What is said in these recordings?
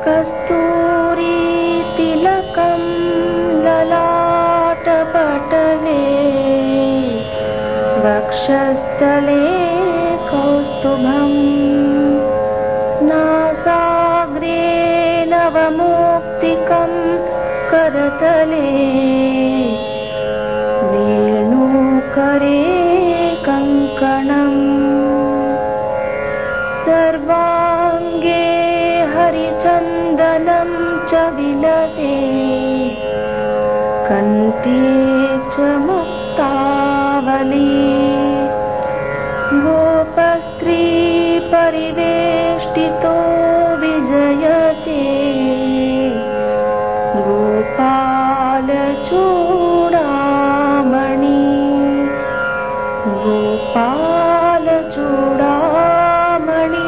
कस्तूरी तिलकं ललाटपटले वक्षस्थले कौस्तुभम् नासाग्रे नवमौक्तिकं करतले वेणुकरे कङ्कणम् सर्वाङ्गे हरिचन्दनं च विलसे कण्ठे च मुक्तावली गोपस्त्री परिवेष्टितो विजयते गोपालचूडामणि गोपालचूडामणि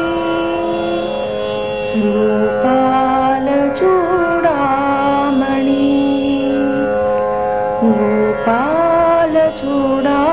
गोपालचूडामणि गोपालचूडामणि।